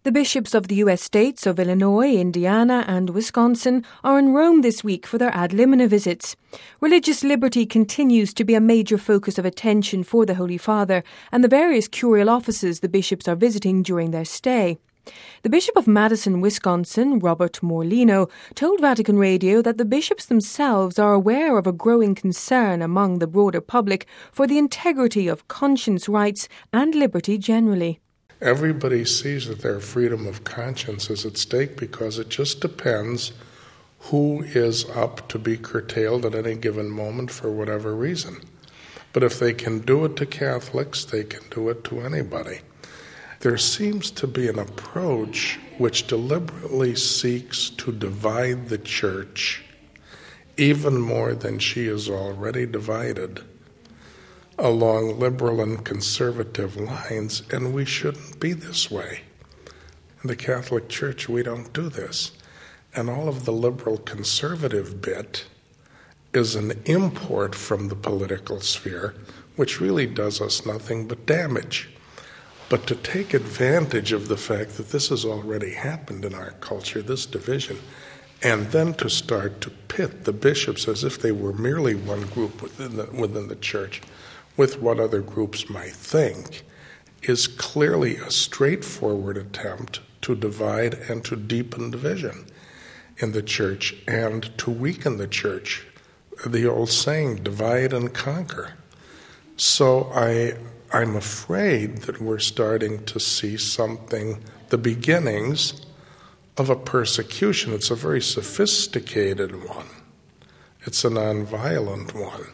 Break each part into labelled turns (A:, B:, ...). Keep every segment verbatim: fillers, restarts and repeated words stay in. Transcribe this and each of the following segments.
A: The bishops of the U S states of Illinois, Indiana and Wisconsin are in Rome this week for their ad limina visits. Religious liberty continues to be a major focus of attention for the Holy Father and the various curial offices the bishops are visiting during their stay. The Bishop of Madison, Wisconsin, Robert Morlino, told Vatican Radio that the bishops themselves are aware of a growing concern among the broader public for the integrity of conscience rights and liberty generally.
B: Everybody sees that their freedom of conscience is at stake because it just depends who is up to be curtailed at any given moment for whatever reason. But if they can do it to Catholics, they can do it to anybody. There seems to be an approach which deliberately seeks to divide the Church even more than she is already divided along liberal and conservative lines, and we shouldn't be this way. In the Catholic Church, we don't do this. And all of the liberal conservative bit is an import from the political sphere, which really does us nothing but damage. But to take advantage of the fact that this has already happened in our culture, this division, and then to start to pit the bishops as if they were merely one group within the, within the Church, with what other groups might think, is clearly a straightforward attempt to divide and to deepen division in the Church and to weaken the Church. The old saying, divide and conquer. So I, I'm afraid that we're starting to see something, the beginnings of a persecution. It's a very sophisticated one. It's a nonviolent one.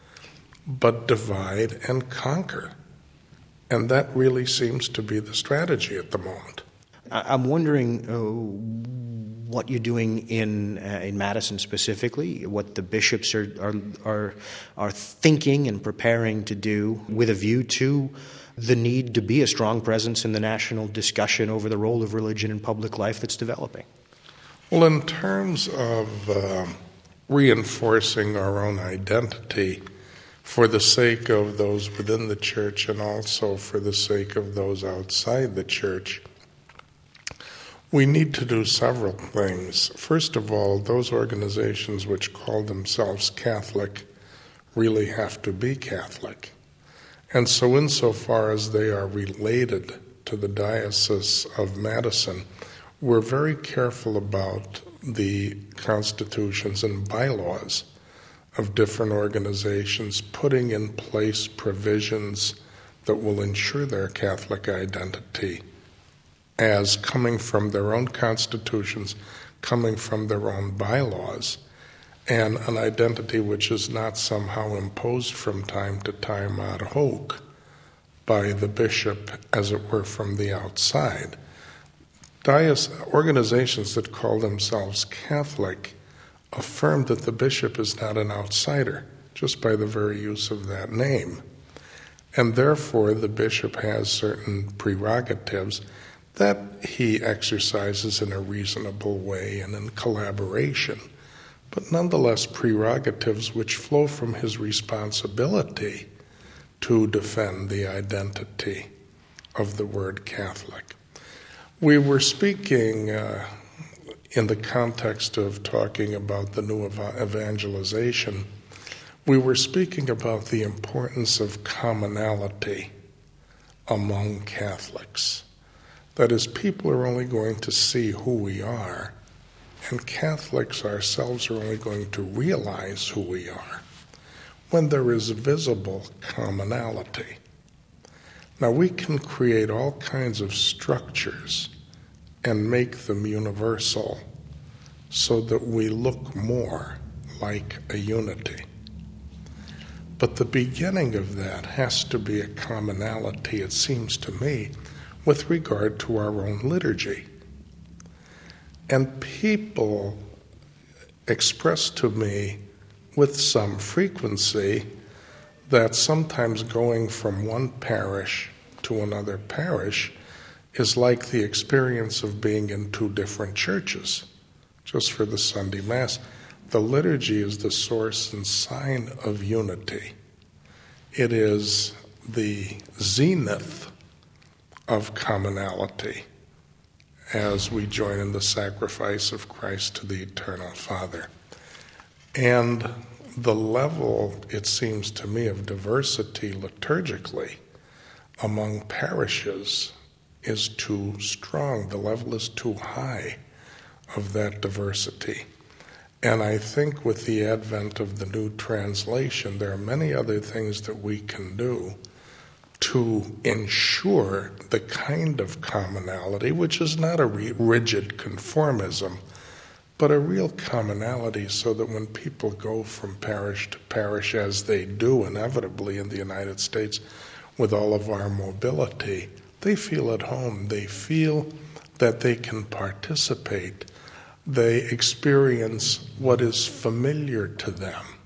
B: But divide and conquer. And that really seems to be the strategy at the moment.
C: I'm wondering uh, what you're doing in uh, in Madison specifically, what the bishops are, are are are thinking and preparing to do with a view to the need to be a strong presence in the national discussion over the role of religion in public life that's developing.
B: Well, in terms of uh, reinforcing our own identity, for the sake of those within the Church and also for the sake of those outside the Church, we need to do several things. First of all, those organizations which call themselves Catholic really have to be Catholic. And so insofar as they are related to the Diocese of Madison, we're very careful about the constitutions and bylaws of different organizations putting in place provisions that will ensure their Catholic identity as coming from their own constitutions, coming from their own bylaws, and an identity which is not somehow imposed from time to time ad hoc by the bishop, as it were, from the outside. Diocese, organizations that call themselves Catholic affirm that the bishop is not an outsider, just by the very use of that name. And therefore, the bishop has certain prerogatives that he exercises in a reasonable way and in collaboration, but nonetheless prerogatives which flow from his responsibility to defend the identity of the word Catholic. We were speaking uh, in the context of talking about the new evangelization, we were speaking about the importance of commonality among Catholics. That is, people are only going to see who we are, and Catholics ourselves are only going to realize who we are when there is visible commonality. Now, we can create all kinds of structures and make them universal so that we look more like a unity. But the beginning of that has to be a commonality, it seems to me, with regard to our own liturgy. And people express to me with some frequency that sometimes going from one parish to another parish is like the experience of being in two different churches, just for the Sunday Mass. The liturgy is the source and sign of unity. It is the zenith of commonality. as we join in the sacrifice of Christ to the eternal Father. And the level, it seems to me, of diversity liturgically among parishes is too strong. The level is too high of that diversity. And I think with the advent of the new translation, there are many other things that we can do to ensure the kind of commonality, which is not a re- rigid conformism, but a real commonality, so that when people go from parish to parish, as they do inevitably in the United States with all of our mobility, they feel at home. They feel that they can participate. They experience what is familiar to them.